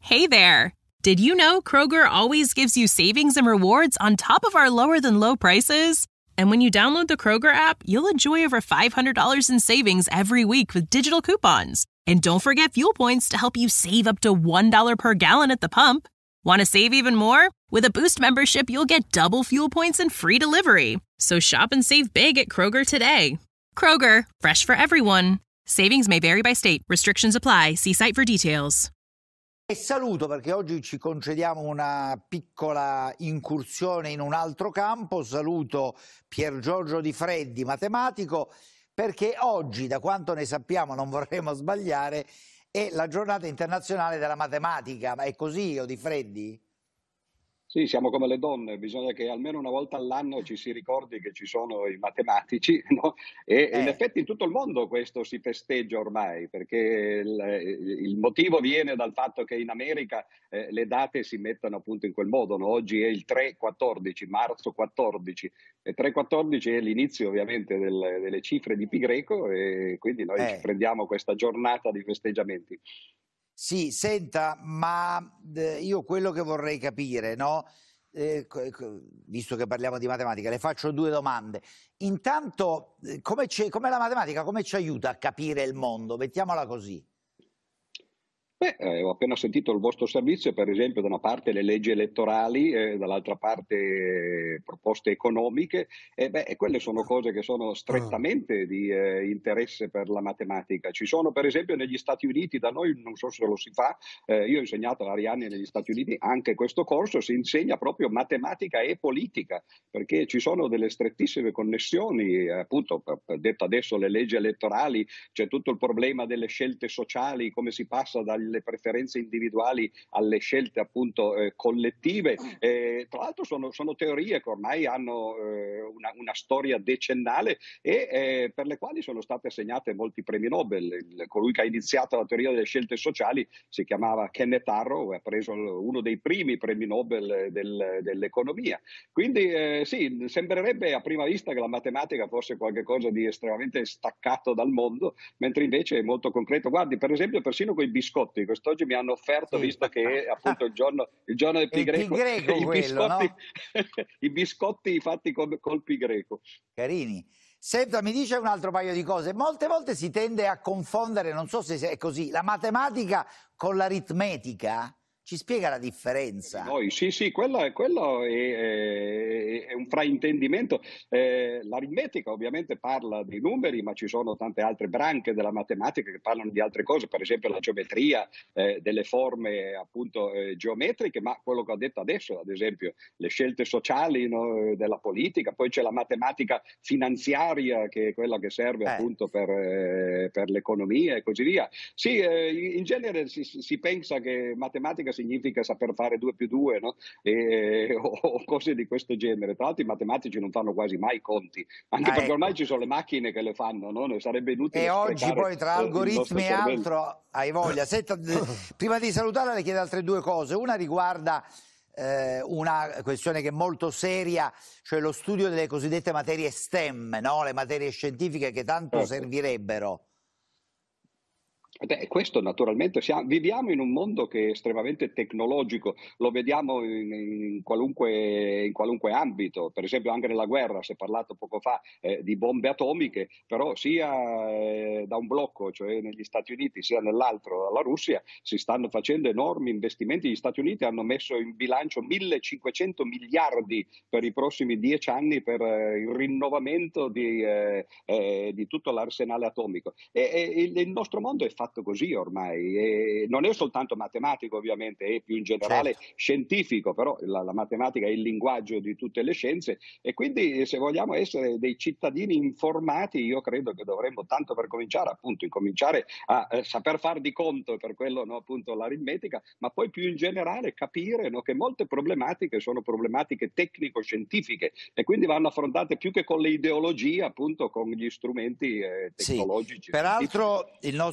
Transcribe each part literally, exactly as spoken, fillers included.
Hey there! Did you know Kroger always gives you savings and rewards on top of our lower-than-low prices? And when you download the Kroger app, you'll enjoy over five hundred dollars in savings every week with digital coupons. And don't forget fuel points to help you save up to one dollar per gallon at the pump. Want to save even more? With a Boost membership, you'll get double fuel points and free delivery. So shop and save big at Kroger today. Kroger, fresh for everyone. Savings may vary by state. Restrictions apply. See site for details. E saluto, perché oggi ci concediamo una piccola incursione in un altro campo. Saluto Pier Giorgio Di Freddi, matematico, perché oggi, da quanto ne sappiamo, non vorremmo sbagliare, è la giornata internazionale della matematica. Ma è così, o Di Freddi? Sì, siamo come le donne, bisogna che almeno una volta all'anno ci si ricordi che ci sono i matematici, no? E Eh. in effetti in tutto il mondo questo si festeggia ormai, perché il, il motivo viene dal fatto che in America eh, le date si mettono appunto in quel modo, no? Oggi è il tre quattordici, marzo quattordici, e tre quattordici è l'inizio ovviamente del, delle cifre di pi greco, e quindi noi Eh. ci prendiamo questa giornata di festeggiamenti. Sì, senta, ma eh, io quello che vorrei capire, no? Eh, co- co- visto che parliamo di matematica, le faccio due domande. Intanto, eh, come, c'è- come la matematica, come ci aiuta a capire il mondo? Mettiamola così. Beh, eh, ho appena sentito il vostro servizio, per esempio, da una parte le leggi elettorali, eh, dall'altra parte eh, proposte economiche, e beh, e quelle sono cose che sono strettamente di eh, interesse per la matematica. Ci sono, per esempio, negli Stati Uniti, da noi non so se lo si fa, eh, io ho insegnato vari anni negli Stati Uniti, anche questo corso si insegna proprio matematica e politica, perché ci sono delle strettissime connessioni, eh, appunto, per, per detto adesso le leggi elettorali, c'è tutto il problema delle scelte sociali, come si passa dalle preferenze individuali alle scelte appunto eh, collettive. Eh, tra l'altro sono, sono teorie che ormai hanno eh, una, una storia decennale e eh, per le quali sono state assegnate molti premi Nobel. Il, colui che ha iniziato la teoria delle scelte sociali si chiamava Kenneth Arrow e ha preso uno dei primi premi Nobel del, dell'economia. Quindi eh, sì, sembrerebbe a prima vista che la matematica fosse qualcosa di estremamente staccato dal mondo, mentre invece è molto concreto. Guardi, per esempio, persino con i biscotti. Quest'oggi mi hanno offerto, Sì. visto che è appunto il giorno, il giorno del pi Il pi greco, greco i, quello, biscotti, no? i biscotti fatti col, col pi greco. Carini. Senta, mi dice un altro paio di cose. Molte volte si tende a confondere, non so se è così, la matematica con l'aritmetica. Ci spiega la differenza? Noi, sì, sì, quello, è, quello è, è, è un fraintendimento. Eh, l'aritmetica ovviamente parla di numeri, ma ci sono tante altre branche della matematica che parlano di altre cose, per esempio la geometria, eh, delle forme appunto eh, geometriche, ma quello che ho detto adesso, ad esempio le scelte sociali, no, della politica, poi c'è la matematica finanziaria che è quella che serve Eh. appunto per, eh, per l'economia e così via. Sì, eh, in genere si, si pensa che matematica significa saper fare due più due, no? E, o, o cose di questo genere. Tra l'altro i matematici non fanno quasi mai conti, anche Ah, perché ecco. ormai ci sono le macchine che le fanno, no? Ne sarebbe inutile E oggi sprecare, poi tra eh, il nostro algoritmi e cervello. altro hai voglia. Senta, d- prima di salutarla le chiedo altre due cose. Una riguarda eh, una questione che è molto seria, cioè lo studio delle cosiddette materie STEM, no? Le materie scientifiche che tanto Certo. servirebbero. Beh, questo naturalmente, siamo, viviamo in un mondo che è estremamente tecnologico, lo vediamo in, in, qualunque, in qualunque ambito, per esempio anche nella guerra, si è parlato poco fa eh, di bombe atomiche, però sia eh, da un blocco, cioè negli Stati Uniti, sia nell'altro, la Russia, si stanno facendo enormi investimenti. Gli Stati Uniti hanno messo in bilancio millecinquecento miliardi per i prossimi dieci anni per eh, il rinnovamento di, eh, eh, di tutto l'arsenale atomico. E, e il, il nostro mondo è fatto così ormai, e non è soltanto matematico ovviamente, è più in generale Certo. scientifico, però la, la matematica è il linguaggio di tutte le scienze e quindi se vogliamo essere dei cittadini informati io credo che dovremmo tanto per cominciare appunto incominciare a eh, saper far di conto, per quello no, appunto l'aritmetica, ma poi più in generale capire no, che molte problematiche sono problematiche tecnico-scientifiche e quindi vanno affrontate più che con le ideologie appunto con gli strumenti eh, Sì. tecnologici. Peraltro il nostro paese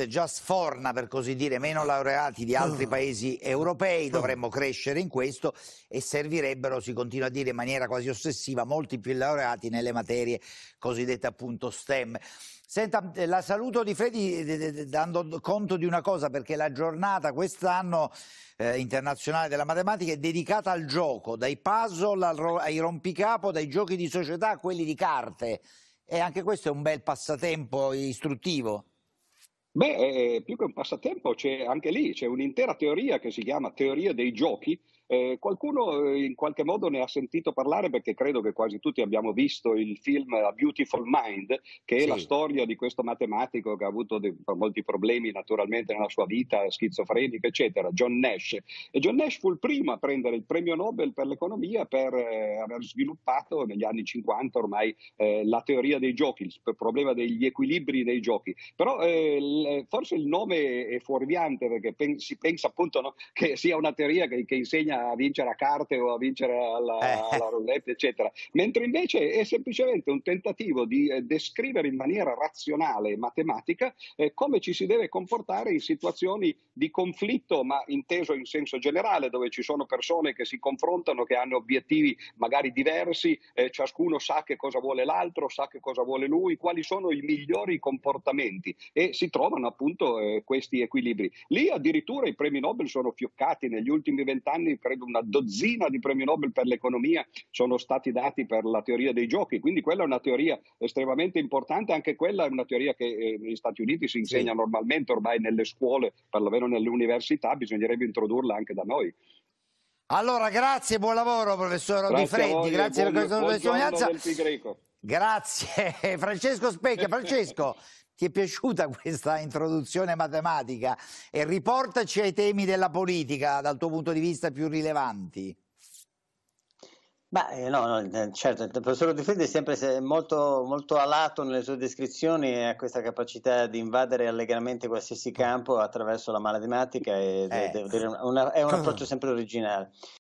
paese già sforna, per così dire, meno laureati di altri paesi europei, dovremmo crescere in questo e servirebbero, si continua a dire in maniera quasi ossessiva, molti più laureati nelle materie cosiddette appunto STEM. Senta, la saluto Di Freddi dando conto di una cosa, perché la giornata quest'anno eh, internazionale della matematica è dedicata al gioco, dai puzzle al ro- ai rompicapo, dai giochi di società a quelli di carte. E anche questo è un bel passatempo istruttivo. Beh, eh, più che un passatempo, c'è anche lì, c'è un'intera teoria che si chiama teoria dei giochi. Eh, qualcuno eh, in qualche modo ne ha sentito parlare, perché credo che quasi tutti abbiamo visto il film A Beautiful Mind, che Sì. è la storia di questo matematico che ha avuto dei, molti problemi naturalmente nella sua vita, schizofrenica, eccetera, John Nash. E John Nash fu il primo a prendere il premio Nobel per l'economia per eh, aver sviluppato negli anni cinquanta ormai eh, la teoria dei giochi, il problema degli equilibri dei giochi. Però eh, forse il nome è fuorviante, perché pen- si pensa appunto, no, che sia una teoria che, che insegna a vincere a carte o a vincere alla, Eh. alla roulette, eccetera, mentre invece è semplicemente un tentativo di eh, descrivere in maniera razionale e matematica eh, come ci si deve comportare in situazioni di conflitto, ma inteso in senso generale, dove ci sono persone che si confrontano, che hanno obiettivi magari diversi, eh, ciascuno sa che cosa vuole l'altro, sa che cosa vuole lui, quali sono i migliori comportamenti, e si trovano appunto eh, questi equilibri. Lì addirittura i premi Nobel sono fioccati negli ultimi vent'anni. Credo una dozzina di premi Nobel per l'economia sono stati dati per la teoria dei giochi, quindi quella è una teoria estremamente importante. Anche quella è una teoria che eh, negli Stati Uniti si insegna Sì. normalmente ormai nelle scuole, perlomeno nelle università, bisognerebbe introdurla anche da noi. Allora, grazie, buon lavoro professor Di Grazie a Freddi, voi, grazie buon, per questa buon testimonianza. giorno del Pi greco. Grazie Francesco Specchia. Francesco, ti è piaciuta questa introduzione matematica? E riportaci ai temi della politica dal tuo punto di vista più rilevanti. Beh, no, no, certo, il professor Di Freddi è sempre se- molto, molto alato nelle sue descrizioni e ha questa capacità di invadere allegramente qualsiasi campo attraverso la matematica, e Eh. devo dire, una- è un approccio sempre originale.